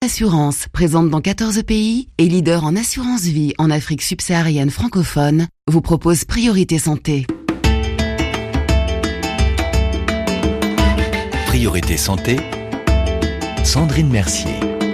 Assurance, présente dans 14 pays et leader en assurance vie en Afrique subsaharienne francophone, vous propose Priorité Santé. Priorité Santé, Sandrine Mercier.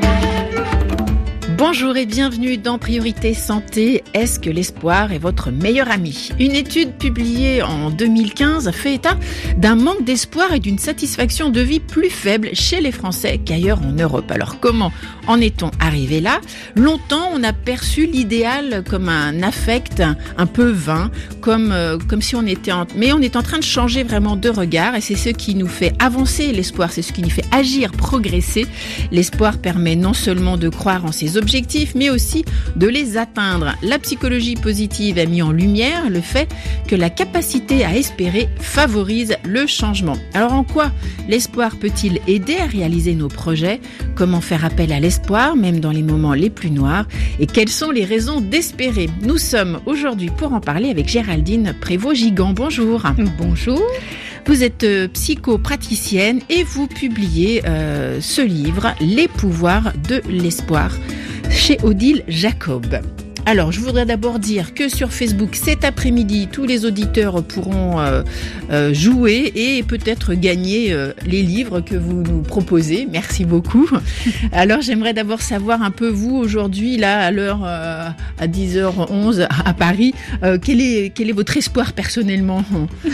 Bonjour et bienvenue dans Priorité Santé. Est-ce que l'espoir est votre meilleur ami ? Une étude publiée en 2015 fait état d'un manque d'espoir et d'une satisfaction de vie plus faible chez les Français qu'ailleurs en Europe. Alors comment en est-on arrivé là ? Longtemps, on a perçu l'idéal comme un affect un peu vain, comme si on était mais on est en train de changer vraiment de regard et c'est ce qui nous fait avancer l'espoir, c'est ce qui nous fait agir, progresser. L'espoir permet non seulement de croire en ses objectifs, mais aussi de les atteindre. La psychologie positive a mis en lumière le fait que la capacité à espérer favorise le changement. Alors en quoi l'espoir peut-il aider à réaliser nos projets ? Comment faire appel à l'espoir, même dans les moments les plus noirs ? Et quelles sont les raisons d'espérer ? Nous sommes aujourd'hui pour en parler avec Géraldine Prévost-Gigant. Bonjour. Bonjour. Vous êtes psychopraticienne et vous publiez ce livre, Les pouvoirs de l'espoir, chez Odile Jacob. Alors, je voudrais d'abord dire que sur Facebook, cet après-midi, tous les auditeurs pourront jouer et peut-être gagner les livres que vous nous proposez. Merci beaucoup. Alors, j'aimerais d'abord savoir un peu, vous, aujourd'hui, là, à l'heure à 10h11 à Paris, quel est votre espoir personnellement ?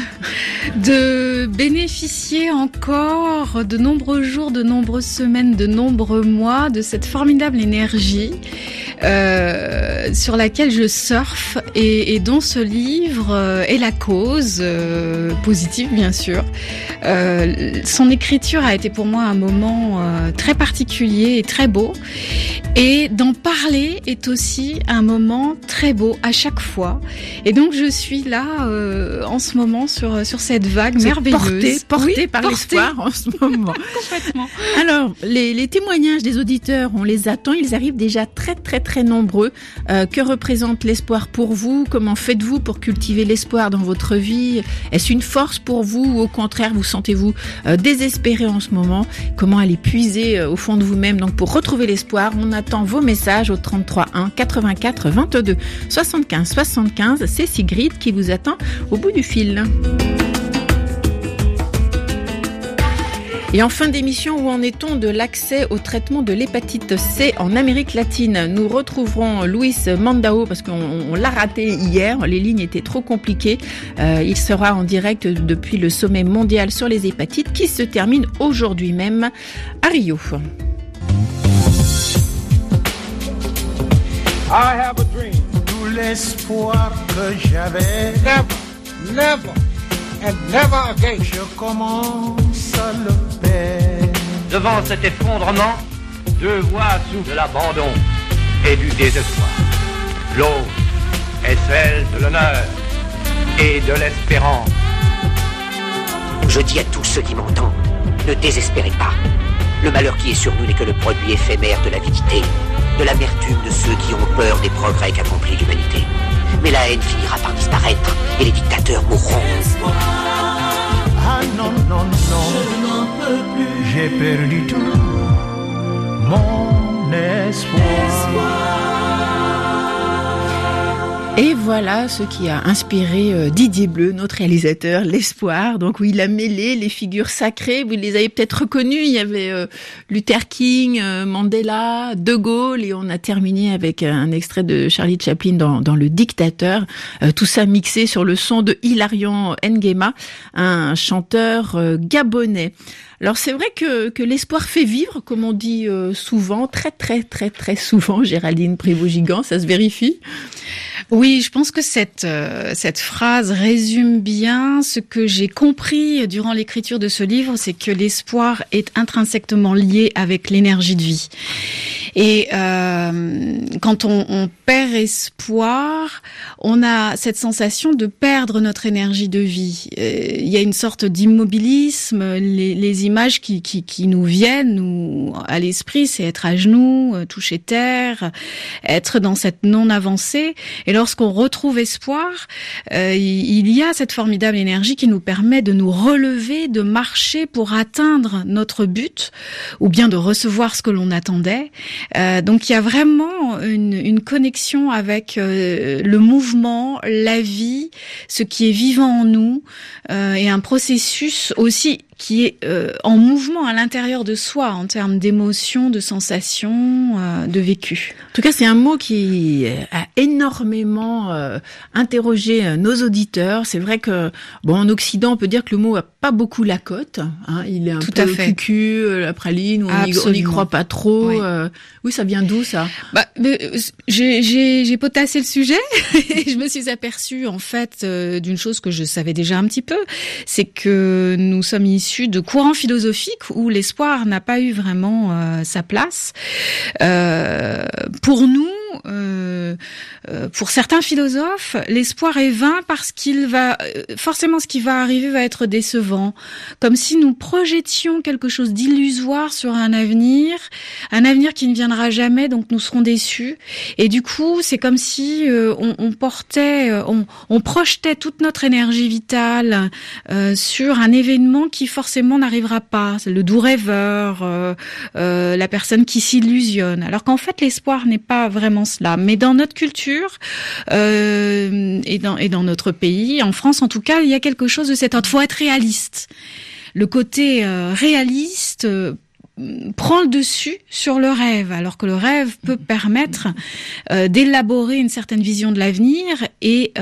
De bénéficier encore de nombreux jours, de nombreuses semaines, de nombreux mois de cette formidable énergie sur laquelle je surfe et dont ce livre est la cause, positive bien sûr. Son écriture a été pour moi un moment très particulier et très beau, et d'en parler est aussi un moment très beau à chaque fois, et donc je suis là en ce moment sur cette vague merveilleuse, portée par l'espoir en ce moment. Complètement. Alors les témoignages des auditeurs, on les attend, ils arrivent déjà très très très nombreux. Que représente l'espoir pour vous ? Comment faites-vous pour cultiver l'espoir dans votre vie ? Est-ce une force pour vous ou au contraire vous sentez-vous désespéré en ce moment ? Comment aller puiser au fond de vous-même ? Donc pour retrouver l'espoir, on attend vos messages au 33 1 84 22 75 75. C'est Sigrid qui vous attend au bout du fil. Et en fin d'émission, où en est-on de l'accès au traitement de l'hépatite C en Amérique latine ? Nous retrouverons Luis Mandao parce qu'on l'a raté hier, les lignes étaient trop compliquées. Il sera en direct depuis le sommet mondial sur les hépatites qui se termine aujourd'hui même à Rio. I have a dream. Tout l'espoir que j'avais. Never and never again. Je commence à le perdre. Devant cet effondrement, deux voix soufflent de l'abandon et du désespoir. L'autre est celle de l'honneur et de l'espérance. Je dis à tous ceux qui m'entendent, ne désespérez pas. Le malheur qui est sur nous n'est que le produit éphémère de l'avidité, de l'amertume de ceux qui ont peur des progrès qu'accomplit l'humanité. Mais la haine finira par disparaître et les dictateurs mourront. Ah non, non, non, je n'en peux plus. J'ai perdu tout mon espoir. Et voilà ce qui a inspiré Didier Bleu, notre réalisateur, l'espoir. Donc où il a mêlé les figures sacrées, vous les avez peut-être reconnues, il y avait Luther King, Mandela, De Gaulle, et on a terminé avec un extrait de Charlie Chaplin dans Le Dictateur. Tout ça mixé sur le son de Hilarion Nguema, un chanteur gabonais. Alors c'est vrai que l'espoir fait vivre, comme on dit souvent, très très très très souvent, Géraldine Prévost-Gigant, ça se vérifie ? Oui, je pense que cette phrase résume bien ce que j'ai compris durant l'écriture de ce livre, c'est que l'espoir est intrinsèquement lié avec l'énergie de vie. Et quand on perd espoir, on a cette sensation de perdre notre énergie de vie. Il y a une sorte d'immobilisme. Les images qui nous viennent à l'esprit, c'est être à genoux, toucher terre, être dans cette non-avancée. Et lorsqu'on retrouve espoir, il y a cette formidable énergie qui nous permet de nous relever, de marcher pour atteindre notre but, ou bien de recevoir ce que l'on attendait. Donc il y a vraiment une connexion avec le mouvement, la vie, ce qui est vivant en nous, et un processus aussi qui est en mouvement à l'intérieur de soi en termes d'émotions, de sensations, de vécu. En tout cas, c'est un mot qui a énormément interrogé nos auditeurs. C'est vrai que, en Occident, on peut dire que le mot a pas beaucoup la cote. Hein. Il est un tout peu à fait. cucu, la praline, on n'y croit pas trop. Oui, ça vient d'où, ça? J'ai potassé le sujet et je me suis aperçue, en fait, d'une chose que je savais déjà un petit peu, c'est que nous sommes issus de courants philosophiques où l'espoir n'a pas eu vraiment sa place. Pour nous, pour certains philosophes, l'espoir est vain parce qu'il va forcément ce qui va arriver va être décevant, comme si nous projetions quelque chose d'illusoire sur un avenir qui ne viendra jamais, donc nous serons déçus. Et du coup, c'est comme si on projetait toute notre énergie vitale sur un événement qui forcément n'arrivera pas. C'est le doux rêveur, la personne qui s'illusionne. Alors qu'en fait, l'espoir n'est pas vraiment cela. Mais dans notre culture et dans notre pays, en France en tout cas, il y a quelque chose de cet ordre. Il faut être réaliste. Le côté réaliste prend le dessus sur le rêve, alors que le rêve peut permettre d'élaborer une certaine vision de l'avenir et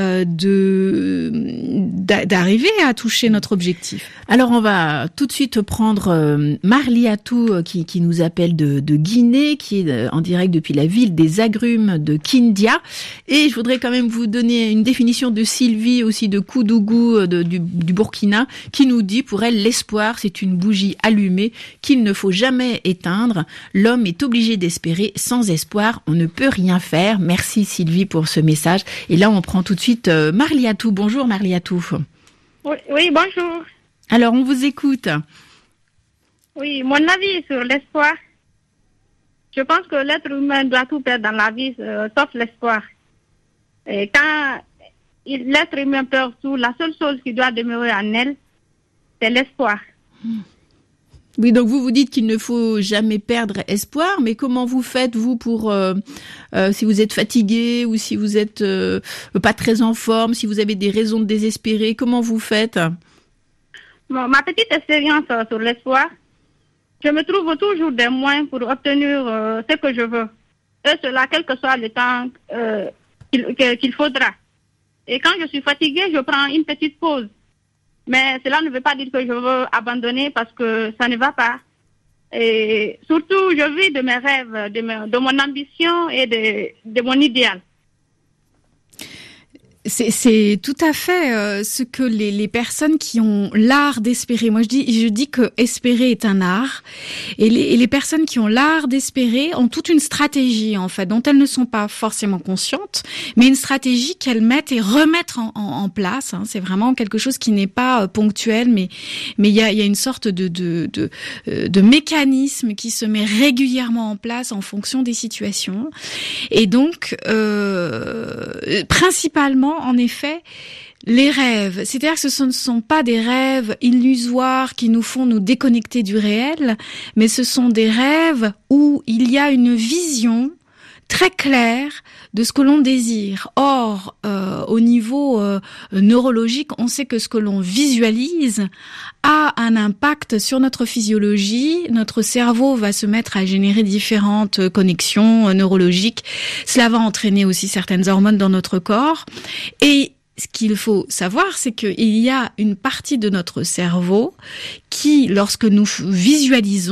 d'arriver à toucher notre objectif. Alors on va tout de suite prendre Marliatou qui nous appelle de Guinée, qui est en direct depuis la ville des agrumes de Kindia. Et je voudrais quand même vous donner une définition de Sylvie, aussi de Koudougou du Burkina, qui nous dit, pour elle, l'espoir, c'est une bougie allumée qu'il ne faut jamais éteindre. L'homme est obligé d'espérer. Sans espoir, on ne peut rien faire. Merci Sylvie pour ce message. Et là, on prend tout de suite Marliatou. Bonjour Marliatou. Oui, bonjour. Alors, on vous écoute. Oui, mon avis sur l'espoir. Je pense que l'être humain doit tout perdre dans la vie, sauf l'espoir. Et quand l'être humain perd tout, la seule chose qui doit demeurer en elle, c'est l'espoir. Oui, donc vous dites qu'il ne faut jamais perdre espoir, mais comment vous faites, vous, pour si vous êtes fatigué ou si vous êtes pas très en forme, si vous avez des raisons de désespérer, comment vous faites? Ma petite expérience sur l'espoir, je me trouve toujours des moyens pour obtenir ce que je veux. Et cela, quel que soit le temps qu'il faudra. Et quand je suis fatiguée, je prends une petite pause. Mais cela ne veut pas dire que je veux abandonner parce que ça ne va pas. Et surtout, je vis de mes rêves, de mon ambition et de mon idéal. C'est tout à fait ce que les personnes qui ont l'art d'espérer. Moi, je dis que espérer est un art, et les personnes qui ont l'art d'espérer ont toute une stratégie en fait, dont elles ne sont pas forcément conscientes, mais une stratégie qu'elles mettent et remettent en place. Hein. C'est vraiment quelque chose qui n'est pas ponctuel, mais il y a une sorte de mécanisme qui se met régulièrement en place en fonction des situations. Et donc, principalement, en effet, les rêves, c'est-à-dire que ce ne sont pas des rêves illusoires qui nous font nous déconnecter du réel, mais ce sont des rêves où il y a une vision très claire de ce que l'on désire. Or, au niveau neurologique, on sait que ce que l'on visualise a un impact sur notre physiologie. Notre cerveau va se mettre à générer différentes connexions neurologiques. Cela va entraîner aussi certaines hormones dans notre corps. Et ce qu'il faut savoir, c'est qu'il y a une partie de notre cerveau qui, lorsque nous visualisons,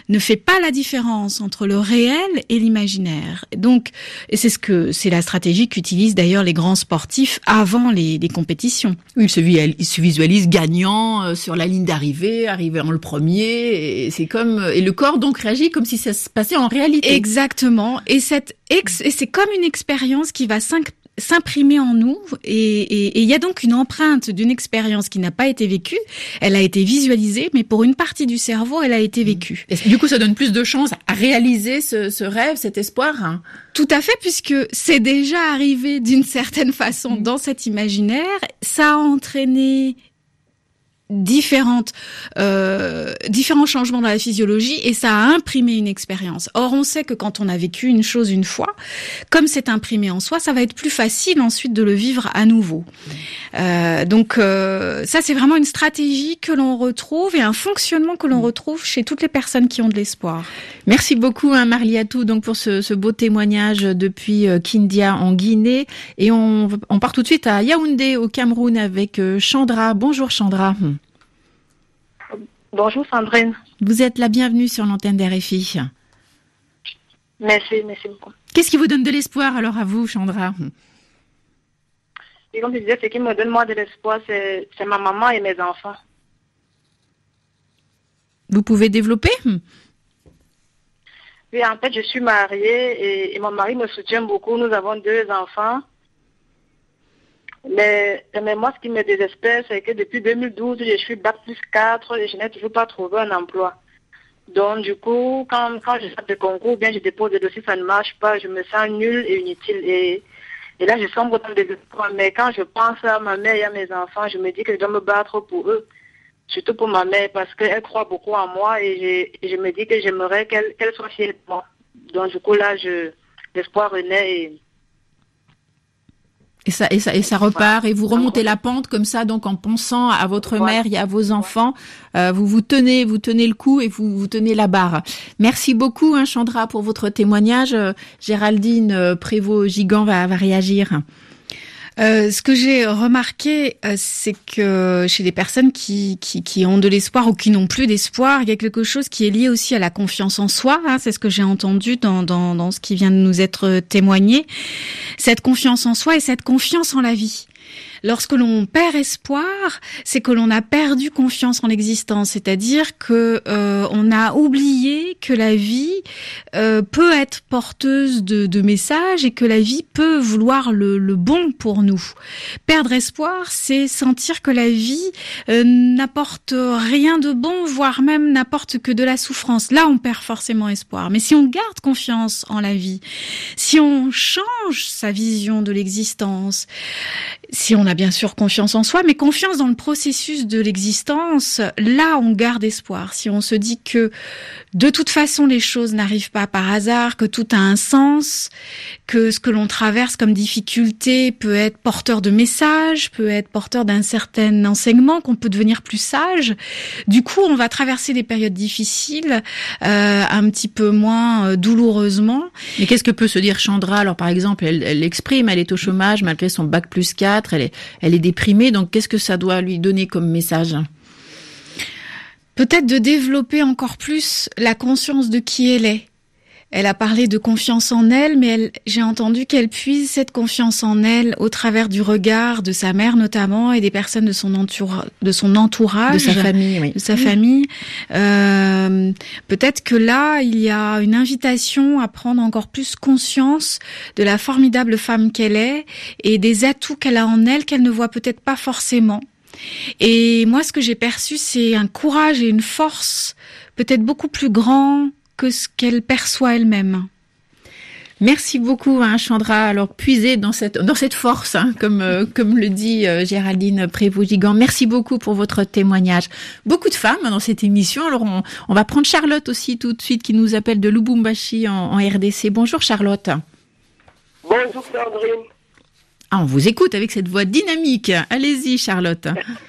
ne fait pas la différence entre le réel et l'imaginaire. Donc, et c'est la stratégie qu'utilisent d'ailleurs les grands sportifs avant les compétitions. Oui, il se visualise gagnant sur la ligne d'arrivée, arrivant le premier, et le corps donc réagit comme si ça se passait en réalité. Exactement. Et c'est comme une expérience qui va s'imprimer en nous, et il y a donc une empreinte d'une expérience qui n'a pas été vécue. Elle a été visualisée, mais pour une partie du cerveau, elle a été vécue. Et du coup, ça donne plus de chances à réaliser ce rêve, cet espoir, hein. Tout à fait, puisque c'est déjà arrivé d'une certaine façon dans cet imaginaire. Ça a entraîné différents changements dans la physiologie, et ça a imprimé une expérience. Or, on sait que quand on a vécu une chose une fois, comme c'est imprimé en soi, ça va être plus facile ensuite de le vivre à nouveau. Donc ça, c'est vraiment une stratégie que l'on retrouve et un fonctionnement que l'on retrouve chez toutes les personnes qui ont de l'espoir. Merci beaucoup, Marliatou, donc pour ce beau témoignage depuis Kindia en Guinée. Et on part tout de suite à Yaoundé au Cameroun avec Chandra. Bonjour Chandra. Bonjour Sandrine. Vous êtes la bienvenue sur l'antenne d'RFI. Merci beaucoup. Qu'est-ce qui vous donne de l'espoir alors à vous, Chandra? Et comme je disais, ce qui me donne moi de l'espoir, c'est ma maman et mes enfants. Vous pouvez développer? Oui, en fait, je suis mariée et mon mari me soutient beaucoup. Nous avons 2 enfants. Mais moi, ce qui me désespère, c'est que depuis 2012, je suis Bac+4 et je n'ai toujours pas trouvé un emploi. Donc, du coup, quand je sors de concours, bien je dépose des dossiers, ça ne marche pas, je me sens nulle et inutile. Et là, je sombre dans le désespoir. Mais quand je pense à ma mère et à mes enfants, je me dis que je dois me battre pour eux. Surtout pour ma mère, parce qu'elle croit beaucoup en moi et je me dis que j'aimerais qu'elle soit fière de moi. Donc, du coup, là, l'espoir renaît Et ça repart, et vous remontez la pente comme ça, donc en pensant à votre mère et à vos enfants, vous tenez le coup et vous tenez la barre. Merci beaucoup, Chandra, pour votre témoignage. Géraldine Prévost-Gigand va réagir. Ce que j'ai remarqué, c'est que chez les personnes qui ont de l'espoir ou qui n'ont plus d'espoir, il y a quelque chose qui est lié aussi à la confiance en soi. C'est ce que j'ai entendu dans ce qui vient de nous être témoigné. Cette confiance en soi et cette confiance en la vie. Lorsque l'on perd espoir, c'est que l'on a perdu confiance en l'existence, c'est-à-dire que on a oublié que la vie peut être porteuse de messages et que la vie peut vouloir le bon pour nous. Perdre espoir, c'est sentir que la vie n'apporte rien de bon, voire même n'apporte que de la souffrance. Là, on perd forcément espoir. Mais si on garde confiance en la vie, si on change sa vision de l'existence, si on a bien sûr confiance en soi, mais confiance dans le processus de l'existence, là on garde espoir. Si on se dit que de toute façon les choses n'arrivent pas par hasard, que tout a un sens, que ce que l'on traverse comme difficulté peut être porteur de messages, peut être porteur d'un certain enseignement, qu'on peut devenir plus sage, du coup on va traverser des périodes difficiles un petit peu moins douloureusement. Mais qu'est-ce que peut se dire Chandra? Alors par exemple, elle exprime, elle est au chômage malgré son Bac+4, elle est déprimée, donc qu'est-ce que ça doit lui donner comme message? Peut-être de développer encore plus la conscience de qui elle est. Elle a parlé de confiance en elle, mais j'ai entendu qu'elle puise cette confiance en elle au travers du regard de sa mère notamment et des personnes de son entourage, de sa famille, oui. De sa famille. Peut-être que là, il y a une invitation à prendre encore plus conscience de la formidable femme qu'elle est et des atouts qu'elle a en elle qu'elle ne voit peut-être pas forcément. Et moi, ce que j'ai perçu, c'est un courage et une force peut-être beaucoup plus grand que ce qu'elle perçoit elle-même. Merci beaucoup, Chandra. Alors, puisez dans cette force, comme le dit Géraldine Prévost-Gigand. Merci beaucoup pour votre témoignage. Beaucoup de femmes dans cette émission. Alors, on va prendre Charlotte aussi tout de suite, qui nous appelle de Lubumbashi en RDC. Bonjour, Charlotte. Bonjour, Sandrine. On vous écoute avec cette voix dynamique. Allez-y, Charlotte.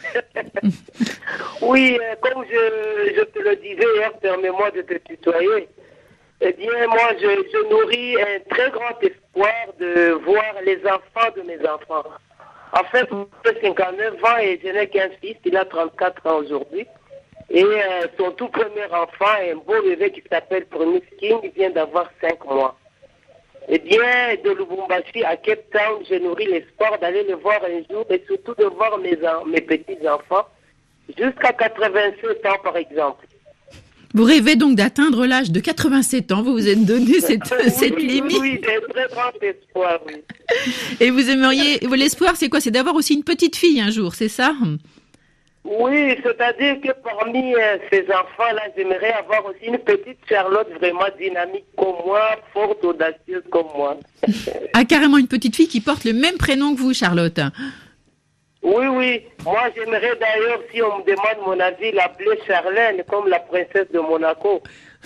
Oui, comme je te le disais hier, permets-moi de te tutoyer. Eh bien, moi, je nourris un très grand espoir de voir les enfants de mes enfants. En fait, j'ai 59 ans et je n'ai qu'un fils, il a 34 ans aujourd'hui. Et son tout premier enfant est un beau bébé qui s'appelle Promise King, il vient d'avoir 5 mois. Eh bien, de Lubumbashi à Cape Town, je nourris l'espoir d'aller le voir un jour et surtout de voir mes petits-enfants jusqu'à 87 ans, par exemple. Vous rêvez donc d'atteindre l'âge de 87 ans, vous vous êtes donné cette limite. Oui, c'est un très grand espoir, oui. Et vous aimeriez, l'espoir c'est quoi? C'est d'avoir aussi une petite fille un jour, c'est ça? Oui, c'est-à-dire que parmi ces enfants-là, j'aimerais avoir aussi une petite Charlotte vraiment dynamique comme moi, forte, audacieuse comme moi. Ah, carrément une petite fille qui porte le même prénom que vous, Charlotte. Oui, oui. Moi, j'aimerais d'ailleurs, si on me demande mon avis, l'appeler Charlène, comme la princesse de Monaco.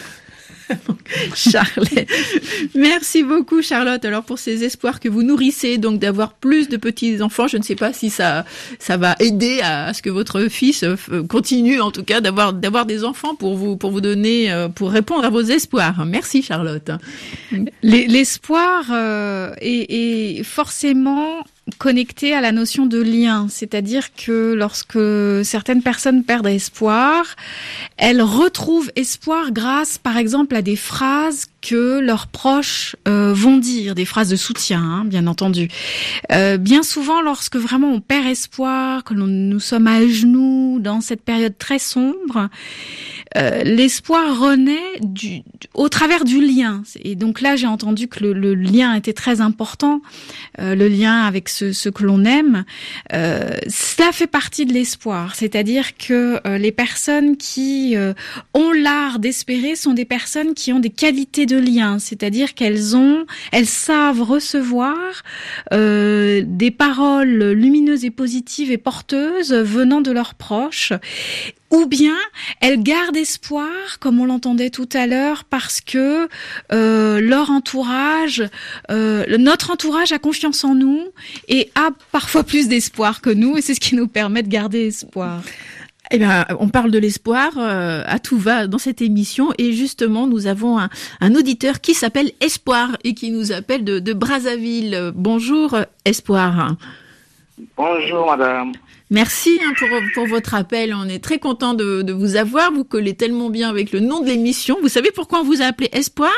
Charlotte. Merci beaucoup, Charlotte. Alors, pour ces espoirs que vous nourrissez, donc d'avoir plus de petits-enfants, je ne sais pas si ça va aider à ce que votre fils continue, en tout cas, d'avoir des enfants pour vous donner, pour répondre à vos espoirs. Merci, Charlotte. L'espoir est forcément connecté à la notion de lien, c'est-à-dire que lorsque certaines personnes perdent espoir, elles retrouvent espoir grâce, par exemple, à des phrases que leurs proches vont dire, des phrases de soutien, hein, bien entendu. Bien souvent, lorsque vraiment on perd espoir, que nous sommes à genoux dans cette période très sombre, l'espoir renaît au travers du lien. Et donc là, j'ai entendu que le lien était très important, le lien avec ce que l'on aime. Cela fait partie de l'espoir, c'est-à-dire que les personnes qui ont l'art d'espérer sont des personnes qui ont des qualités de lien, c'est-à-dire qu'elles savent recevoir des paroles lumineuses et positives et porteuses venant de leurs proches. Ou bien elles gardent espoir, comme on l'entendait tout à l'heure, parce que leur entourage, notre entourage a confiance en nous et a parfois plus d'espoir que nous, et c'est ce qui nous permet de garder espoir. Eh bien, on parle de l'espoir à tout va dans cette émission, et justement, nous avons un auditeur qui s'appelle Espoir et qui nous appelle de Brazzaville. Bonjour, Espoir. Bonjour, madame. Merci pour votre appel. On est très content de vous avoir. Vous collez tellement bien avec le nom de l'émission. Vous savez pourquoi on vous a appelé Espoir?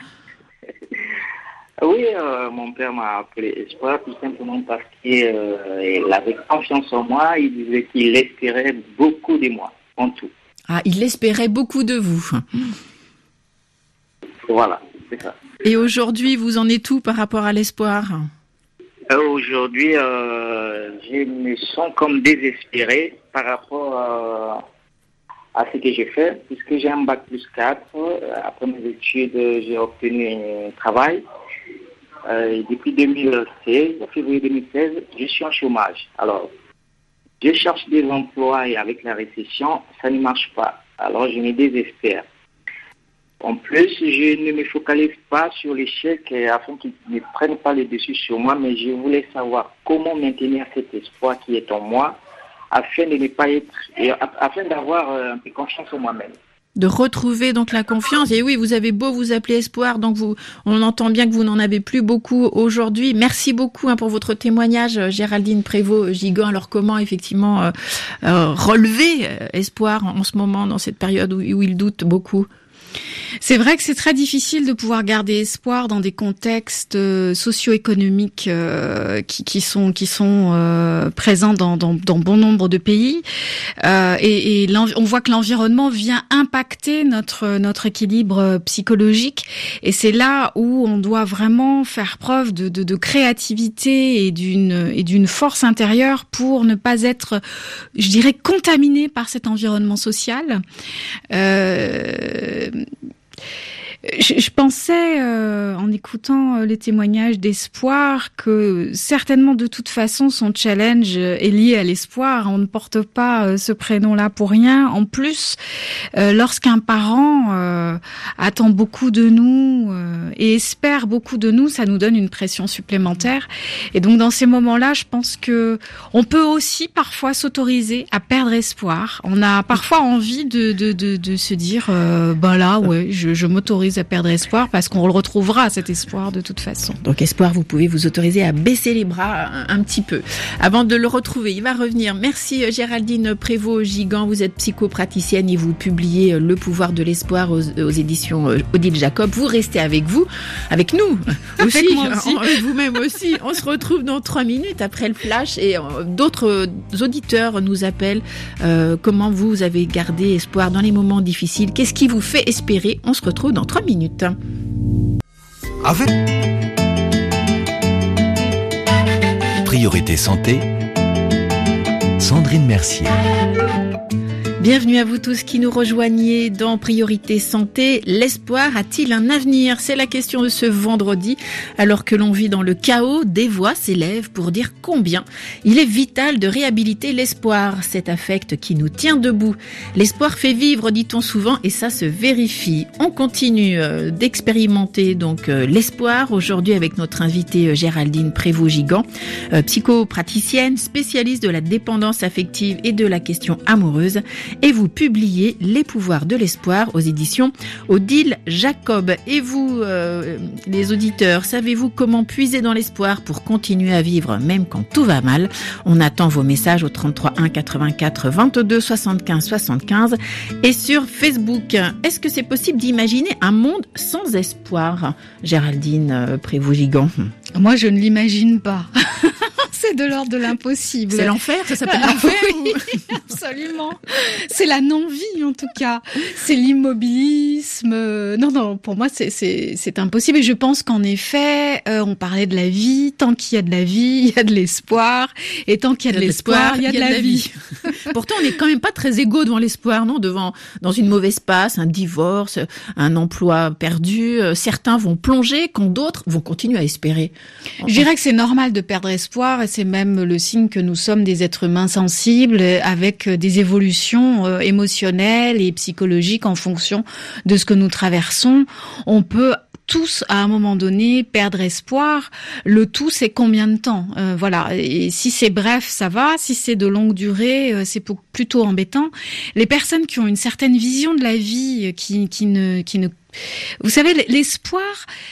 Oui, mon père m'a appelé Espoir tout simplement parce qu'il avait confiance en moi. Il disait qu'il espérait beaucoup de moi, en tout. Ah, il espérait beaucoup de vous. Voilà, c'est ça. Et aujourd'hui, vous en êtes où par rapport à l'espoir? Aujourd'hui, je me sens comme désespéré par rapport à ce que j'ai fait, puisque j'ai un bac plus 4. Après mes études, j'ai obtenu un travail. Depuis 2016, février 2016, je suis en chômage. Alors, je cherche des emplois et avec la récession, ça ne marche pas. Alors, je me désespère. En plus, je ne me focalise pas sur l'échec afin qu'ils ne prennent pas le dessus sur moi, mais je voulais savoir comment maintenir cet espoir qui est en moi afin de ne pas afin d'avoir un peu confiance en moi-même. De retrouver donc la confiance. Et oui, vous avez beau vous appeler Espoir, donc on entend bien que vous n'en avez plus beaucoup aujourd'hui. Merci beaucoup pour votre témoignage, Géraldine Prévost-Gigan. Alors comment effectivement relever Espoir en ce moment, dans cette période où il doute beaucoup? C'est vrai que c'est très difficile de pouvoir garder espoir dans des contextes socio-économiques qui sont présents dans bon nombre de pays, et on voit que l'environnement vient impacter notre équilibre psychologique, et c'est là où on doit vraiment faire preuve de créativité et d'une force intérieure pour ne pas être, je dirais, contaminé par cet environnement social. Je pensais, en écoutant les témoignages d'Espoir, que certainement de toute façon son challenge est lié à l'espoir. On ne porte pas ce prénom-là pour rien. En plus, lorsqu'un parent attend beaucoup de nous et espère beaucoup de nous, ça nous donne une pression supplémentaire. Et donc dans ces moments-là, je pense que on peut aussi parfois s'autoriser à perdre espoir. On a parfois envie de se dire, ben là, ouais, je m'autorise s'autorise à perdre espoir parce qu'on le retrouvera, cet espoir, de toute façon. Donc espoir, vous pouvez vous autoriser à baisser les bras un petit peu avant de le retrouver. Il va revenir. Merci Géraldine Prévost-Gigant. Vous êtes psychopraticienne et vous publiez Le pouvoir de l'espoir aux éditions Odile Jacob. Vous restez avec nous aussi, avec moi aussi. Vous-même aussi. On se retrouve dans 3 minutes après le flash et d'autres auditeurs nous appellent. Comment vous avez gardé espoir dans les moments difficiles? Qu'est-ce qui vous fait espérer? On se retrouve dans 3 minutes. Avec Priorité Santé, Sandrine Mercier. Bienvenue à vous tous qui nous rejoignez dans Priorité Santé. L'espoir a-t-il un avenir? C'est la question de ce vendredi. Alors que l'on vit dans le chaos, des voix s'élèvent pour dire combien il est vital de réhabiliter l'espoir, cet affect qui nous tient debout. L'espoir fait vivre, dit-on souvent, et ça se vérifie. On continue d'expérimenter donc l'espoir aujourd'hui avec notre invitée Géraldine Prévost-Gigant, psychopraticienne, spécialiste de la dépendance affective et de la question amoureuse. Et vous publiez Les pouvoirs de l'espoir aux éditions Odile Jacob. Et vous, les auditeurs, savez-vous comment puiser dans l'espoir pour continuer à vivre même quand tout va mal? On attend vos messages au 33 1 84 22 75 75 et sur Facebook. Est-ce que c'est possible d'imaginer un monde sans espoir? Géraldine Prévost-Gigant. Moi, je ne l'imagine pas. C'est de l'ordre de l'impossible. C'est l'enfer, ça s'appelle l'enfer. Oui, absolument. C'est la non-vie, en tout cas. C'est l'immobilisme. Non, pour moi, c'est impossible. Et je pense qu'en effet, on parlait de la vie. Tant qu'il y a de la vie, il y a de l'espoir. Et tant qu'il y a de l'espoir, il y a de la vie. Pourtant, on n'est quand même pas très égaux devant l'espoir, non? Dans une mauvaise passe, un divorce, un emploi perdu. Certains vont plonger, quand d'autres vont continuer à espérer. Je dirais que c'est normal de perdre espoir. Et c'est même le signe que nous sommes des êtres humains sensibles avec des évolutions émotionnelles et psychologiques en fonction de ce que nous traversons. On peut tous, à un moment donné, perdre espoir. Le tout, c'est combien de temps? Voilà. Et si c'est bref, ça va. Si c'est de longue durée, c'est plutôt embêtant. Les personnes qui ont une certaine vision de la vie, qui ne... Vous savez, l'espoir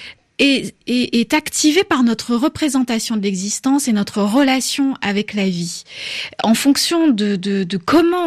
est activé par notre représentation de l'existence et notre relation avec la vie. En fonction de comment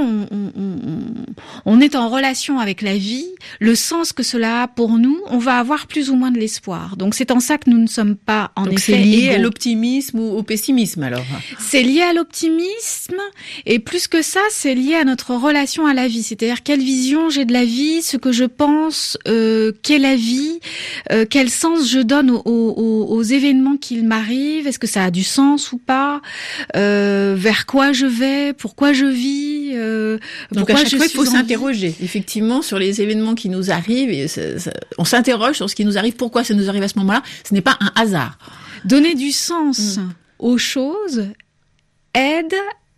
on est en relation avec la vie, le sens que cela a pour nous, on va avoir plus ou moins de l'espoir. Donc c'est en ça que nous ne sommes pas en effet c'est lié égaux. À l'optimisme ou au pessimisme alors? C'est lié à l'optimisme et plus que ça, c'est lié à notre relation à la vie. C'est-à-dire quelle vision j'ai de la vie, ce que je pense qu'est la vie, quel sens je donne aux événements qu'il m'arrive, est-ce que ça a du sens ou pas, vers quoi je vais, pourquoi je vis, donc à chaque fois il faut s'interroger effectivement sur les événements qui nous arrivent et on s'interroge sur ce qui nous arrive, pourquoi ça nous arrive à ce moment-là. Ce n'est pas un hasard. Donner du sens aux choses aide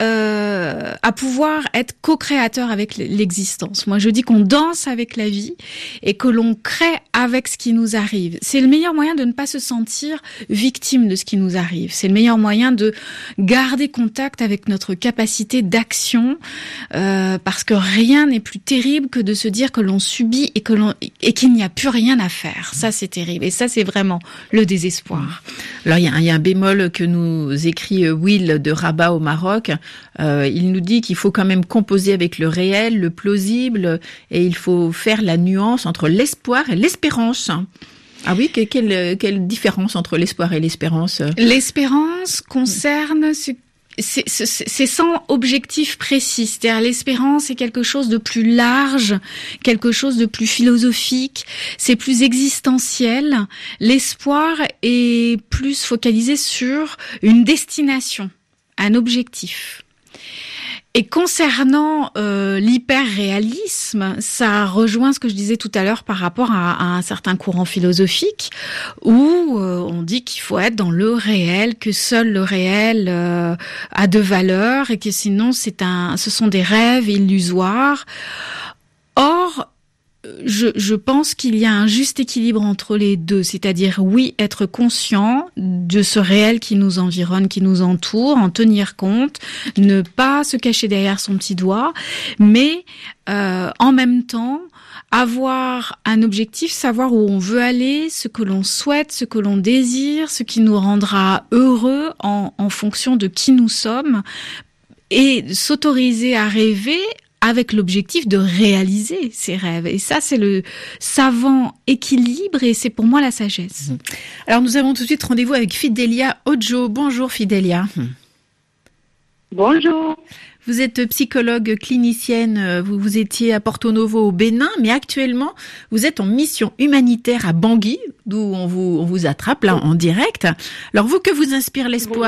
à pouvoir être co-créateur avec l'existence. Moi, je dis qu'on danse avec la vie et que l'on crée avec ce qui nous arrive. C'est le meilleur moyen de ne pas se sentir victime de ce qui nous arrive. C'est le meilleur moyen de garder contact avec notre capacité d'action, parce que rien n'est plus terrible que de se dire que l'on subit et qu'il n'y a plus rien à faire. Ça, c'est terrible. Et ça, c'est vraiment le désespoir. Alors, il y a un bémol que nous écrit Will de Rabat au Maroc. Il nous dit qu'il faut quand même composer avec le réel, le plausible, et il faut faire la nuance entre l'espoir et l'espérance. Ah oui, quelle différence entre l'espoir et l'espérance? L'espérance concerne c'est sans objectif précis. C'est-à-dire l'espérance est quelque chose de plus large, quelque chose de plus philosophique, c'est plus existentiel. L'espoir est plus focalisé sur une destination, un objectif. Et concernant l'hyperréalisme, ça rejoint ce que je disais tout à l'heure par rapport à un certain courant philosophique où on dit qu'il faut être dans le réel, que seul le réel a de valeur et que sinon ce sont des rêves illusoires. Or, je pense qu'il y a un juste équilibre entre les deux, c'est-à-dire oui, être conscient de ce réel qui nous environne, qui nous entoure, en tenir compte, ne pas se cacher derrière son petit doigt, mais en même temps avoir un objectif, savoir où on veut aller, ce que l'on souhaite, ce que l'on désire, ce qui nous rendra heureux en fonction de qui nous sommes, et s'autoriser à rêver avec l'objectif de réaliser ses rêves. Et ça, c'est le savant équilibre et c'est pour moi la sagesse. Alors, nous avons tout de suite rendez-vous avec Fidelia Ojo. Bonjour Fidelia. Bonjour. Vous êtes psychologue clinicienne, vous étiez à Porto Novo au Bénin, mais actuellement, vous êtes en mission humanitaire à Bangui, d'où on vous attrape là en direct. Alors, vous, que vous inspire l'espoir ?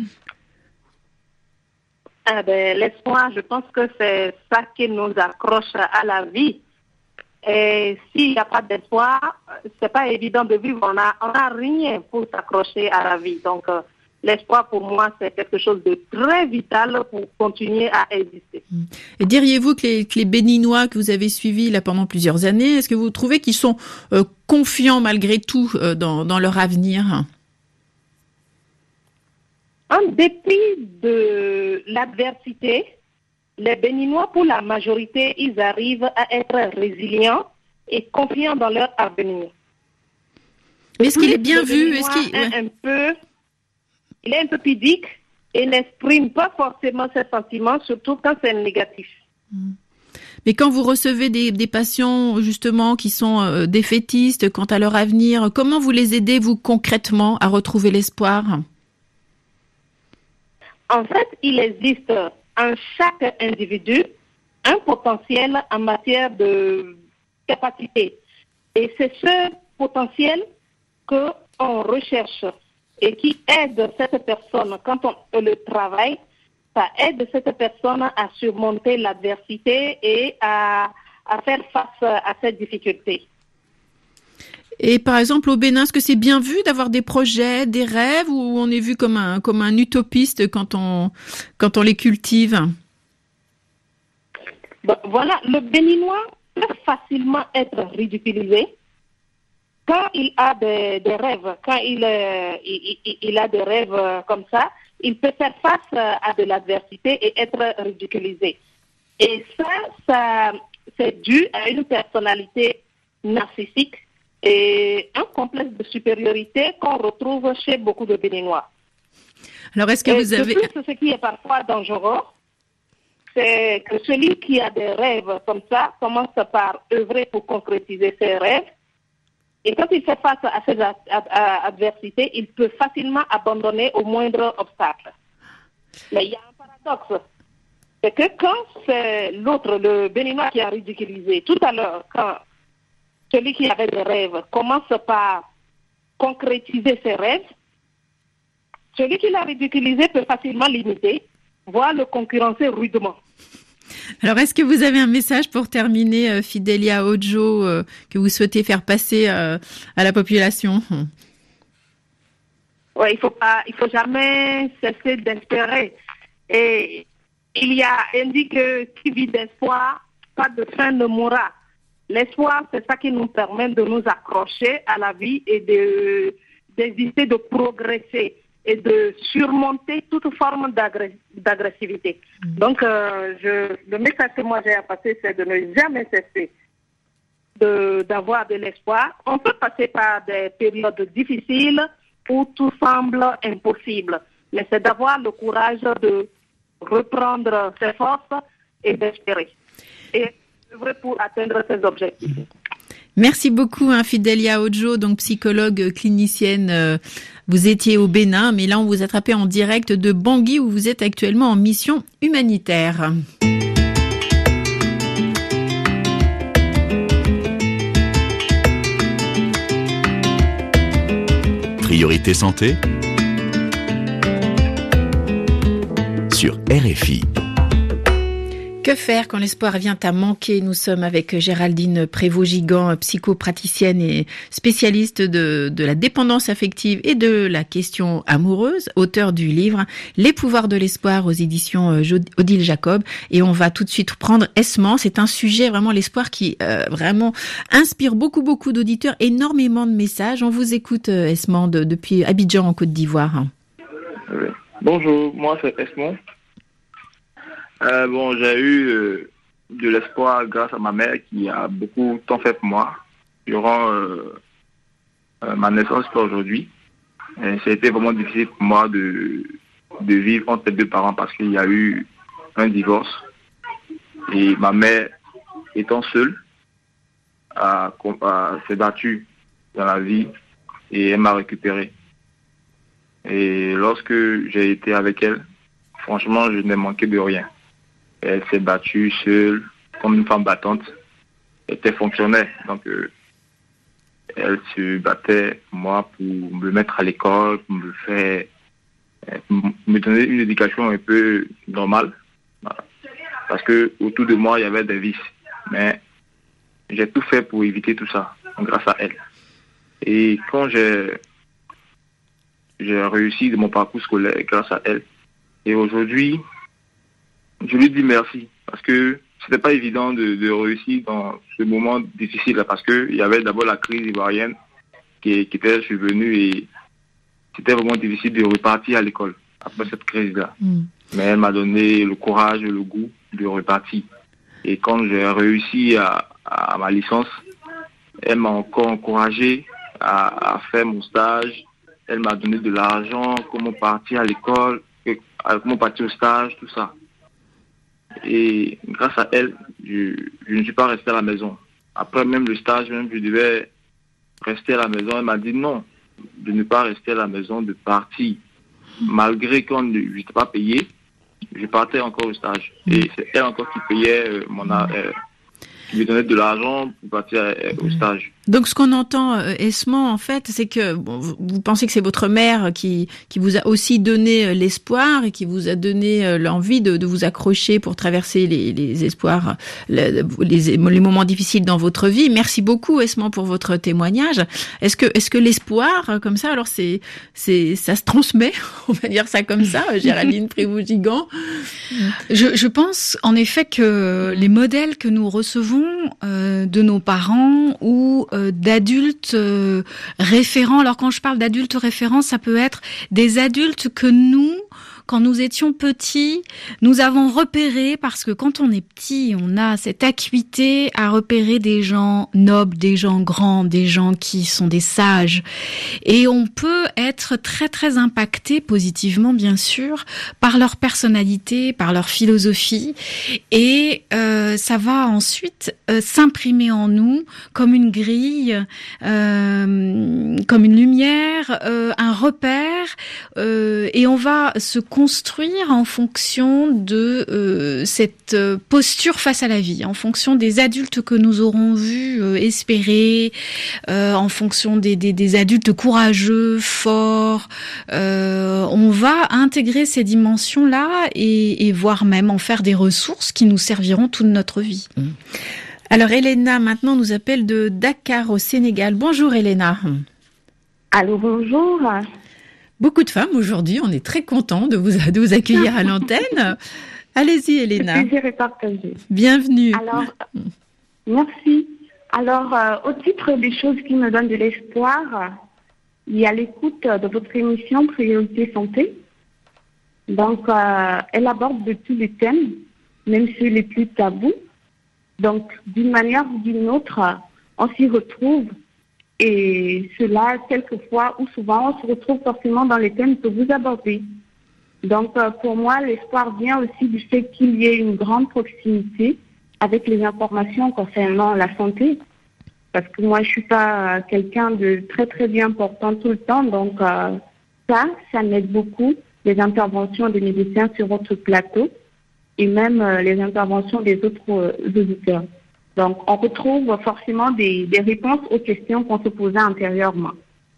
L'espoir, je pense que c'est ça qui nous accroche à la vie. Et s'il n'y a pas d'espoir, c'est pas évident de vivre. On a rien pour s'accrocher à la vie. Donc, l'espoir, pour moi, c'est quelque chose de très vital pour continuer à exister. Et diriez-vous que les Béninois que vous avez suivis là pendant plusieurs années, est-ce que vous trouvez qu'ils sont confiants malgré tout dans leur avenir ? En dépit de l'adversité, les Béninois, pour la majorité, ils arrivent à être résilients et confiants dans leur avenir. Mais est-ce qu'il est bien vu ? Il est un peu pudique et n'exprime pas forcément ses sentiments, surtout quand c'est négatif. Mais quand vous recevez des patients, justement, qui sont défaitistes quant à leur avenir, comment vous les aidez, vous, concrètement, à retrouver l'espoir ? En fait, il existe en chaque individu un potentiel en matière de capacité. Et c'est ce potentiel qu'on recherche et qui aide cette personne, quand on le travaille, ça aide cette personne à surmonter l'adversité et à faire face à cette difficulté. Et par exemple, au Bénin, est-ce que c'est bien vu d'avoir des projets, des rêves, ou on est vu comme un utopiste quand on les cultive ? Voilà, le Béninois peut facilement être ridiculisé quand il a des rêves, quand il a des rêves comme ça, il peut faire face à de l'adversité et être ridiculisé. Et ça c'est dû à une personnalité narcissique et un complexe de supériorité qu'on retrouve chez beaucoup de Béninois. Alors, est-ce que vous avez... De plus, ce qui est parfois dangereux, c'est que celui qui a des rêves comme ça commence par œuvrer pour concrétiser ses rêves. Et quand il fait face à ces adversités, il peut facilement abandonner au moindre obstacle. Mais il y a un paradoxe. C'est que quand c'est l'autre, le Béninois qui a ridiculisé, tout à l'heure, quand celui qui avait des rêves commence par concrétiser ses rêves, celui qui l'a ridiculisé peut facilement l'imiter, voire le concurrencer rudement. Alors, est-ce que vous avez un message pour terminer, Fidelia Ojo, que vous souhaitez faire passer à la population ? Oui, il faut jamais cesser d'espérer. Et on dit que qui vit d'espoir, pas de faim ne mourra. L'espoir, c'est ça qui nous permet de nous accrocher à la vie et d'exister, de progresser et de surmonter toute forme d'agressivité. Donc, le message que moi j'ai à passer, c'est de ne jamais cesser d'avoir de l'espoir. On peut passer par des périodes difficiles où tout semble impossible, mais c'est d'avoir le courage de reprendre ses forces et d'espérer. Et œuvrer pour atteindre ses objectifs. Merci beaucoup, Fidelia Ojo, donc psychologue clinicienne. Vous étiez au Bénin, mais là, on vous attrapait en direct de Bangui, où vous êtes actuellement en mission humanitaire. Priorité santé sur RFI. Que faire quand l'espoir vient à manquer ? Nous sommes avec Géraldine Prévost-Gigant, psychopraticienne et spécialiste de la dépendance affective et de la question amoureuse, auteure du livre « Les pouvoirs de l'espoir » aux éditions Odile Jacob. Et on va tout de suite prendre Esmant. C'est un sujet, vraiment l'espoir, qui vraiment inspire beaucoup d'auditeurs, énormément de messages. On vous écoute, Esmant, depuis Abidjan, en Côte d'Ivoire. Bonjour, moi c'est Esmond. J'ai eu de l'espoir grâce à ma mère qui a beaucoup tant fait pour moi durant ma naissance jusqu'à aujourd'hui. Et ça a été vraiment difficile pour moi de vivre entre les deux parents parce qu'il y a eu un divorce. Et ma mère, étant seule, s'est battue dans la vie et elle m'a récupéré. Et lorsque j'ai été avec elle, franchement, je n'ai manqué de rien. Elle s'est battue seule, comme une femme battante. Elle était fonctionnaire, donc elle se battait pour moi pour me mettre à l'école, pour me donner une éducation un peu normale. Voilà. Parce que autour de moi, il y avait des vices. Mais j'ai tout fait pour éviter tout ça, grâce à elle. Et quand j'ai réussi de mon parcours scolaire grâce à elle, et aujourd'hui, je lui dis merci. Parce que c'était pas évident de réussir dans ce moment difficile là, parce que il y avait d'abord la crise ivoirienne qui était survenue et c'était vraiment difficile de repartir à l'école après cette crise-là. Mais elle m'a donné le courage et le goût de repartir. Et quand j'ai réussi à ma licence, elle m'a encore encouragé à faire mon stage. Elle m'a donné de l'argent, comment partir à l'école, comment partir au stage, tout ça. Et grâce à elle, je ne suis pas resté à la maison. Après même le stage, je devais rester à la maison. Elle m'a dit non, de ne pas rester à la maison, de partir. Malgré qu'on ne n'étais pas payé, je partais encore au stage. Et c'est elle encore qui payait qui me donnait de l'argent pour partir au stage. Donc ce qu'on entend, Esmond, en fait, c'est que vous pensez que c'est votre mère qui vous a aussi donné l'espoir et qui vous a donné l'envie de vous accrocher pour traverser les espoirs, les moments difficiles dans votre vie. Merci beaucoup, Esmond, pour votre témoignage. Est-ce que l'espoir, comme ça, alors ça se transmet, on va dire ça comme ça, Géraldine Prévost-Gigant? Je pense en effet que les modèles que nous recevons de nos parents ou d'adultes référents. Alors quand je parle d'adultes référents, ça peut être des adultes que nous, quand nous étions petits, nous avons repéré, parce que quand on est petit, on a cette acuité à repérer des gens nobles, des gens grands, des gens qui sont des sages. Et on peut être très très impacté positivement, bien sûr, par leur personnalité, par leur philosophie. Et ça va ensuite s'imprimer en nous comme une grille, comme une lumière, un repère. Et on va se construire en fonction de cette posture face à la vie, en fonction des adultes que nous aurons vus espérer, en fonction des adultes courageux, forts. On va intégrer ces dimensions-là et voire même en faire des ressources qui nous serviront toute notre vie. Alors Elena, maintenant, nous appelle de Dakar au Sénégal. Bonjour Elena. Allô, bonjour. Beaucoup de femmes aujourd'hui, on est très contents de vous accueillir à l'antenne. Allez-y, Elena. Le plaisir est partagé. Bienvenue. Alors, merci. Alors, au titre des choses qui me donnent de l'espoir, il y a l'écoute de votre émission Priorité Santé. Donc, elle aborde de tous les thèmes, même ceux les plus tabous. Donc, d'une manière ou d'une autre, on s'y retrouve. Et cela, quelquefois ou souvent, on se retrouve forcément dans les thèmes que vous abordez. Donc, pour moi, l'espoir vient aussi du fait qu'il y ait une grande proximité avec les informations concernant la santé. Parce que moi, je suis pas quelqu'un de très, très bien portant tout le temps. Donc, ça m'aide beaucoup, les interventions des médecins sur votre plateau et même les interventions des autres auditeurs. Donc, on retrouve forcément des réponses aux questions qu'on se posait antérieurement.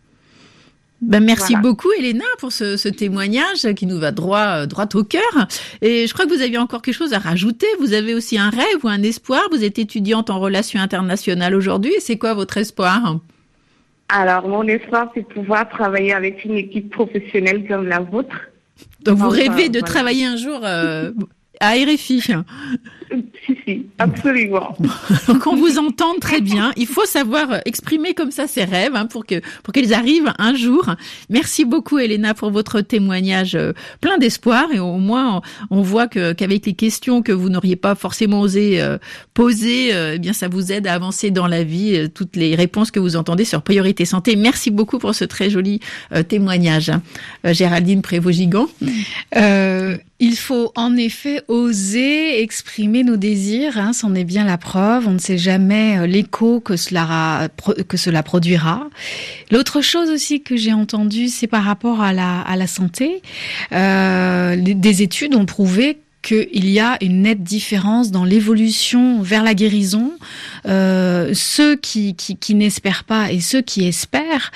Merci beaucoup, Elena, pour ce témoignage qui nous va droit au cœur. Et je crois que vous aviez encore quelque chose à rajouter. Vous avez aussi un rêve ou un espoir. Vous êtes étudiante en relations internationales aujourd'hui. C'est quoi votre espoir? Alors, mon espoir, c'est de pouvoir travailler avec une équipe professionnelle comme la vôtre. Donc, vous rêvez de travailler un jour à RFI. Si, absolument. Donc on vous entend très bien. Il faut savoir exprimer comme ça ses rêves pour qu'ils arrivent un jour. Merci beaucoup Elena pour votre témoignage plein d'espoir, et au moins on voit qu'avec les questions que vous n'auriez pas forcément osé poser, eh bien ça vous aide à avancer dans la vie, toutes les réponses que vous entendez sur Priorité Santé. Merci beaucoup pour ce très joli témoignage. Géraldine Prévost-Gigant. Il faut en effet oser exprimer nos désirs, c'en est bien la preuve. On ne sait jamais l'écho que cela produira. L'autre chose aussi que j'ai entendue, c'est par rapport à la santé. Des études ont prouvé qu'il y a une nette différence dans l'évolution vers la guérison. Ceux qui n'espèrent pas et ceux qui espèrent,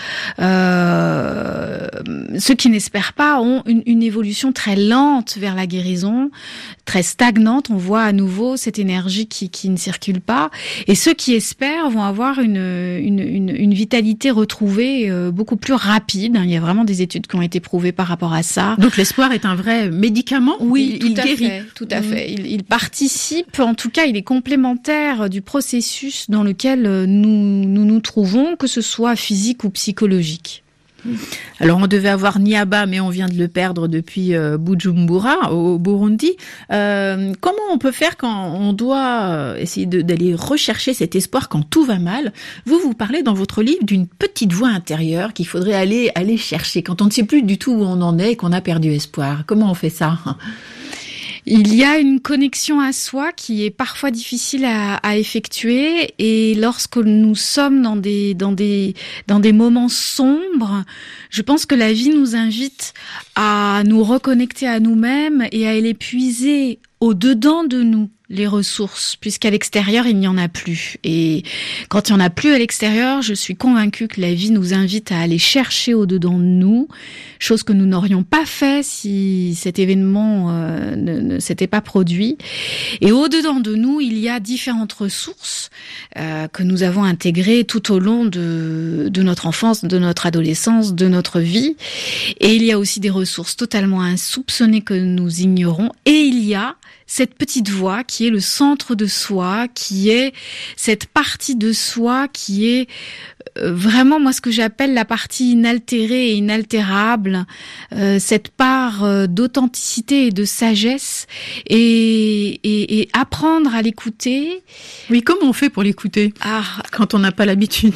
ceux qui n'espèrent pas ont une évolution très lente vers la guérison, très stagnante. On voit à nouveau cette énergie qui ne circule pas. Et ceux qui espèrent vont avoir une vitalité retrouvée beaucoup plus rapide. Il y a vraiment des études qui ont été prouvées par rapport à ça. Donc l'espoir est un vrai médicament. Oui, il guérit. Tout à fait. Il participe, en tout cas, il est complémentaire du processus dans lequel nous trouvons, que ce soit physique ou psychologique. Alors on devait avoir Niaba, mais on vient de le perdre depuis Bujumbura au Burundi. Comment on peut faire quand on doit essayer d'aller rechercher cet espoir quand tout va mal? Vous parlez dans votre livre d'une petite voix intérieure qu'il faudrait aller chercher quand on ne sait plus du tout où on en est et qu'on a perdu espoir. Comment on fait ça? Il y a une connexion à soi qui est parfois difficile à effectuer, et lorsque nous sommes dans des moments sombres, je pense que la vie nous invite à nous reconnecter à nous-mêmes et à aller puiser au-dedans de nous les ressources, puisqu'à l'extérieur, il n'y en a plus. Et quand il n'y en a plus à l'extérieur, je suis convaincue que la vie nous invite à aller chercher au-dedans de nous, chose que nous n'aurions pas fait si cet événement ne s'était pas produit. Et au-dedans de nous, il y a différentes ressources que nous avons intégrées tout au long de notre enfance, de notre adolescence, de notre vie. Et il y a aussi des ressources totalement insoupçonnées que nous ignorons. Et il y a cette petite voix qui est le centre de soi, qui est cette partie de soi qui est vraiment, moi, ce que j'appelle la partie inaltérée et inaltérable, cette part d'authenticité et de sagesse, et apprendre à l'écouter. Oui, comment on fait pour l'écouter quand on n'a pas l'habitude?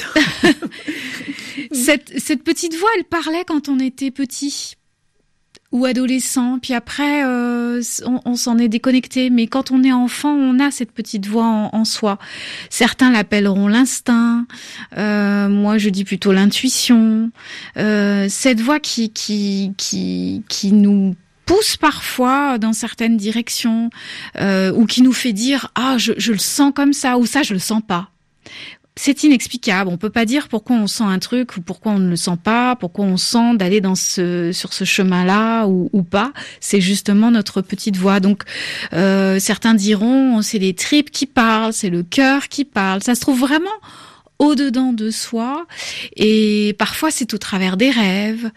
Cette petite voix, elle parlait quand on était petit ou adolescent, puis après on s'en est déconnecté, mais quand on est enfant, on a cette petite voix en soi. Certains l'appelleront l'instinct, moi je dis plutôt l'intuition, cette voix qui nous pousse parfois dans certaines directions, ou qui nous fait dire je le sens comme ça, ou ça je le sens pas. C'est inexplicable. On peut pas dire pourquoi on sent un truc ou pourquoi on ne le sent pas, pourquoi on sent d'aller sur ce chemin-là ou pas. C'est justement notre petite voix. Donc, certains diront, c'est les tripes qui parlent, c'est le cœur qui parle. Ça se trouve vraiment au-dedans de soi, et parfois c'est au travers des rêves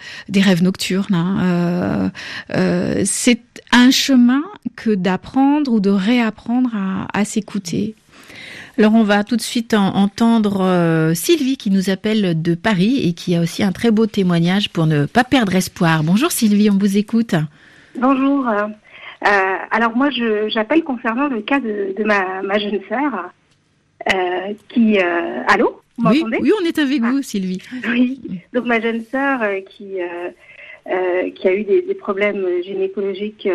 nocturnes. C'est un chemin que d'apprendre ou de réapprendre à s'écouter. Alors on va tout de suite entendre Sylvie qui nous appelle de Paris et qui a aussi un très beau témoignage pour ne pas perdre espoir. Bonjour Sylvie, on vous écoute. Bonjour. Alors moi j'appelle concernant le cas de ma jeune sœur qui... Allô, vous m'entendez ? Oui, on est avec vous Sylvie. Oui, donc ma jeune sœur qui a eu des problèmes gynécologiques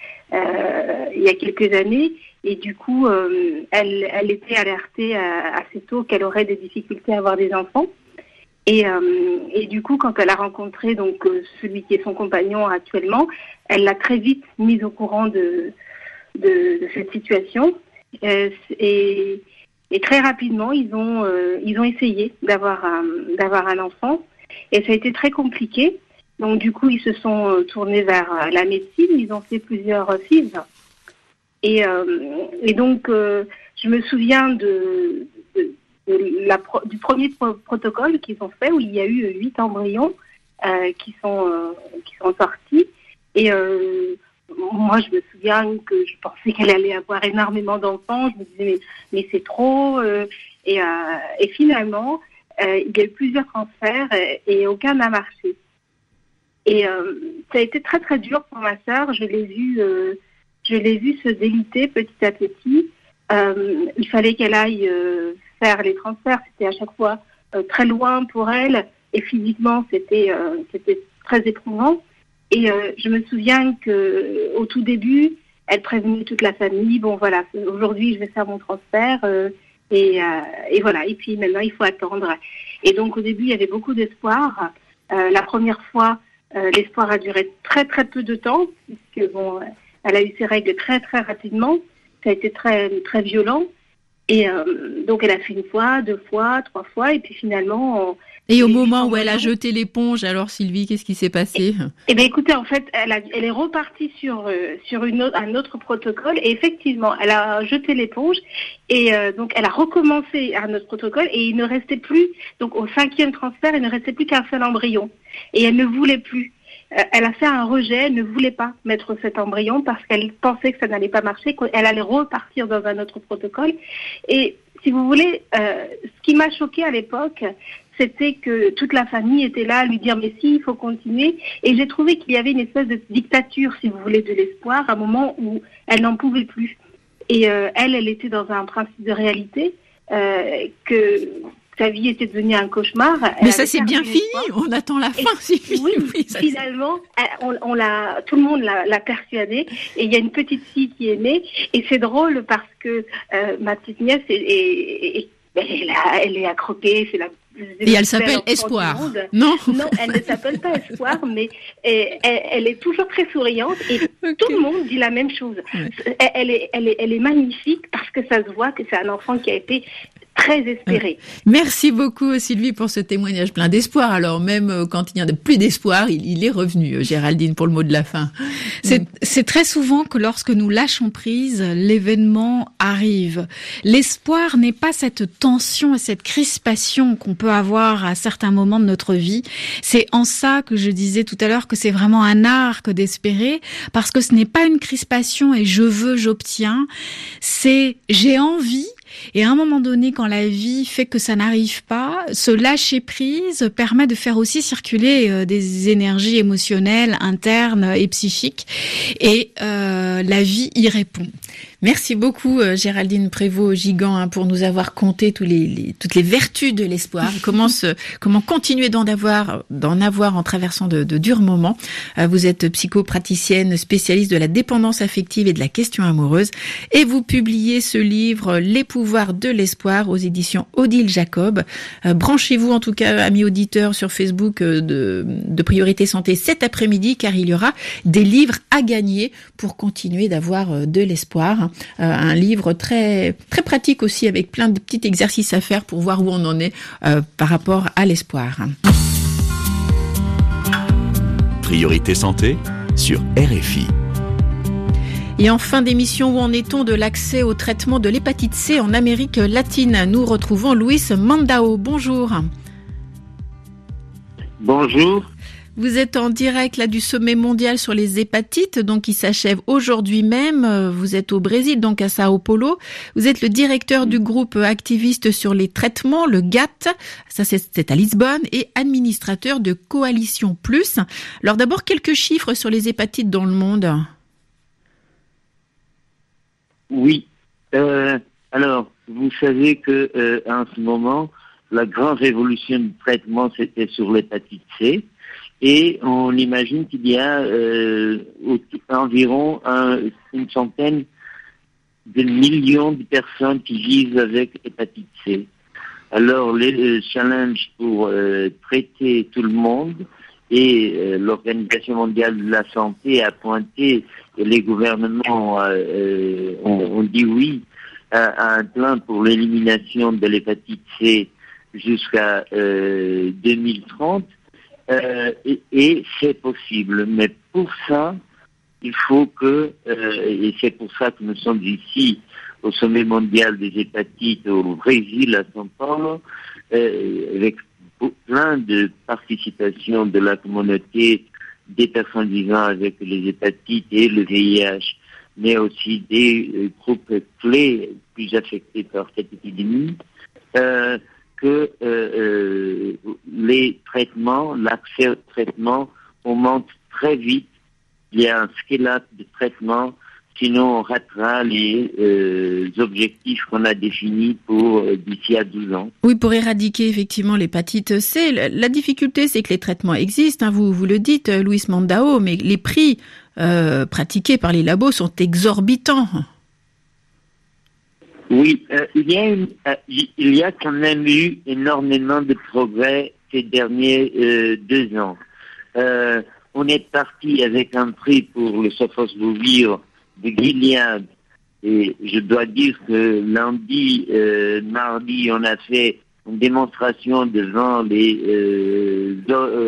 il y a quelques années. Et du coup, elle était alertée assez tôt qu'elle aurait des difficultés à avoir des enfants. Et du coup, quand elle a rencontré donc celui qui est son compagnon actuellement, elle l'a très vite mise au courant de cette situation. Et très rapidement, ils ont essayé d'avoir un enfant. Et ça a été très compliqué. Donc du coup, ils se sont tournés vers la médecine. Ils ont fait plusieurs FIV. Et donc, je me souviens du premier protocole qu'ils ont fait, où il y a eu 8 embryons qui sont sortis. Et moi, je me souviens que je pensais qu'elle allait avoir énormément d'enfants. Je me disais, mais c'est trop. Et finalement, il y a eu plusieurs transferts et aucun n'a marché. Et ça a été très, très dur pour ma sœur. Je l'ai vue se déliter petit à petit. Il fallait qu'elle aille faire les transferts. C'était à chaque fois très loin pour elle. Et physiquement, c'était très éprouvant. Et je me souviens qu'au tout début, elle prévenait toute la famille. Bon, voilà, aujourd'hui, je vais faire mon transfert. Et voilà. Et puis maintenant, il faut attendre. Et donc, au début, il y avait beaucoup d'espoir. La première fois, l'espoir a duré très, très peu de temps. Puisque, bon, elle a eu ses règles très, très rapidement. Ça a été très, très violent. Et donc, elle a fait 1 fois, 2 fois, 3 fois. Et puis finalement... Et au moment où elle a jeté l'éponge, alors Sylvie, qu'est-ce qui s'est passé ? Eh bien, écoutez, en fait, elle est repartie sur un autre protocole. Et effectivement, elle a jeté l'éponge. Et donc, elle a recommencé un autre protocole. Et il ne restait plus... Donc, au 5e transfert, il ne restait plus qu'un seul embryon. Et elle ne voulait plus. Elle a fait un rejet, elle ne voulait pas mettre cet embryon parce qu'elle pensait que ça n'allait pas marcher, qu'elle allait repartir dans un autre protocole. Et si vous voulez, ce qui m'a choquée à l'époque, c'était que toute la famille était là à lui dire « mais si, il faut continuer ». Et j'ai trouvé qu'il y avait une espèce de dictature, si vous voulez, de l'espoir, à un moment où elle n'en pouvait plus. Et elle était dans un principe de réalité que... Sa vie était devenue un cauchemar. Mais ça c'est bien fini. On attend la fin. Oui, finalement, tout le monde l'a persuadée. Et il y a une petite fille qui est née. Et c'est drôle parce que ma petite nièce, elle est accroquée. C'est et elle s'appelle Espoir. Non, elle ne s'appelle pas Espoir, mais elle est toujours très souriante. Et tout le monde dit la même chose. Elle est magnifique parce que ça se voit que c'est un enfant qui a été très espéré. Merci beaucoup Sylvie pour ce témoignage plein d'espoir. Alors même quand il n'y a plus d'espoir, il est revenu. Géraldine, pour le mot de la fin. C'est très souvent que lorsque nous lâchons prise, l'événement arrive. L'espoir n'est pas cette tension et cette crispation qu'on peut avoir à certains moments de notre vie. C'est en ça que je disais tout à l'heure que c'est vraiment un art que d'espérer, parce que ce n'est pas une crispation et je veux, j'obtiens. C'est j'ai envie. Et à un moment donné, quand la vie fait que ça n'arrive pas, ce lâcher prise permet de faire aussi circuler des énergies émotionnelles, internes et psychiques. Et la vie y répond. Merci beaucoup Géraldine Prévost-Gigant pour nous avoir conté toutes les vertus de l'espoir. Comment continuer d'en avoir en traversant de durs moments. Vous êtes psychopraticienne spécialiste de la dépendance affective et de la question amoureuse et vous publiez ce livre Les pouvoirs de l'espoir aux éditions Odile Jacob. Branchez-vous en tout cas amis auditeurs sur Facebook de Priorité Santé cet après-midi car il y aura des livres à gagner pour continuer d'avoir de l'espoir. Un livre très très pratique aussi avec plein de petits exercices à faire pour voir où on en est par rapport à l'espoir. Priorité Santé sur RFI. Et en fin d'émission, où en est-on de l'accès au traitement de l'hépatite C en Amérique latine ? Nous retrouvons Luis Mandao. Bonjour. Bonjour. Vous êtes en direct là du sommet mondial sur les hépatites, donc qui s'achève aujourd'hui même. Vous êtes au Brésil, donc à Sao Paulo. Vous êtes le directeur du groupe activiste sur les traitements, le GATT. Ça, c'est à Lisbonne, et administrateur de Coalition Plus. Alors d'abord, quelques chiffres sur les hépatites dans le monde. Oui. Alors, vous savez que en ce moment, la grande révolution du traitement, c'était sur l'hépatite C. Et on imagine qu'il y a environ une centaine de millions de personnes qui vivent avec hépatite C. Alors, le challenge pour traiter tout le monde, et l'Organisation mondiale de la santé a pointé, et les gouvernements ont dit oui à un plan pour l'élimination de l'hépatite C jusqu'à 2030. Et c'est possible, mais pour ça, il faut que, et c'est pour ça que nous sommes ici au sommet mondial des hépatites au Brésil, à São Paulo, avec plein de participation de la communauté des personnes vivant avec les hépatites et le VIH, mais aussi des groupes clés plus affectés par cette épidémie, que les traitements, l'accès au traitement augmente très vite. Il y a un scale-up de traitement, sinon on ratera les objectifs qu'on a définis pour d'ici à 12 ans. Oui, pour éradiquer effectivement l'hépatite C, la difficulté c'est que les traitements existent, hein, vous le dites, Luis Mondao, mais les prix pratiqués par les labos sont exorbitants. Oui, il y a quand même eu énormément de progrès ces derniers 2 ans. On est parti avec un prix pour le sofosbuvir de Gilead, et je dois dire que mardi, on a fait une démonstration devant les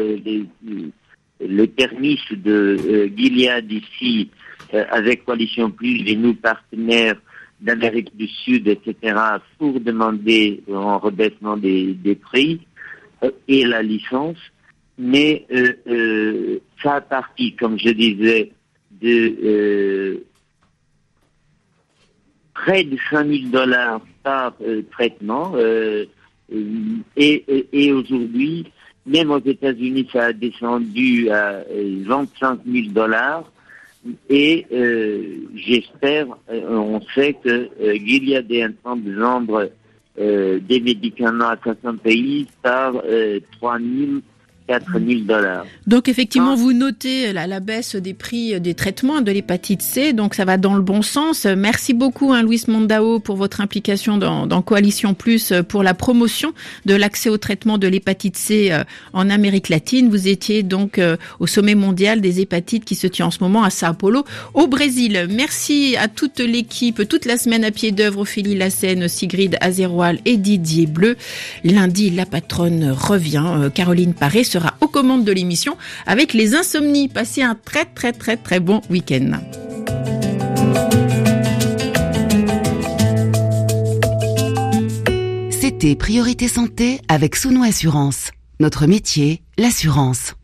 permis de Gilead ici, avec Coalition Plus et nous partenaires d'Amérique du Sud, etc., pour demander un rebaissement des prix et la licence. Mais ça a parti, comme je disais, de près de $5,000 par traitement. Et aujourd'hui, même aux États-Unis, ça a descendu à $25,000. Et j'espère, on sait que Gilead est en train de vendre des médicaments à certains pays par $3,000, $4,000. Donc effectivement, vous notez la baisse des prix des traitements de l'hépatite C, donc ça va dans le bon sens. Merci beaucoup, Luis Mondao, pour votre implication dans Coalition Plus pour la promotion de l'accès au traitement de l'hépatite C en Amérique latine. Vous étiez donc au sommet mondial des hépatites qui se tient en ce moment à Sao Paulo, au Brésil. Merci à toute l'équipe, toute la semaine à pied d'œuvre, Ophélie Lassène, Sigrid Azeroual et Didier Bleu. Lundi, la patronne revient, Caroline Paré sera aux commandes de l'émission avec les insomnies. Passez un très très très très bon week-end. C'était Priorité Santé avec Souno Assurance. Notre métier, l'assurance.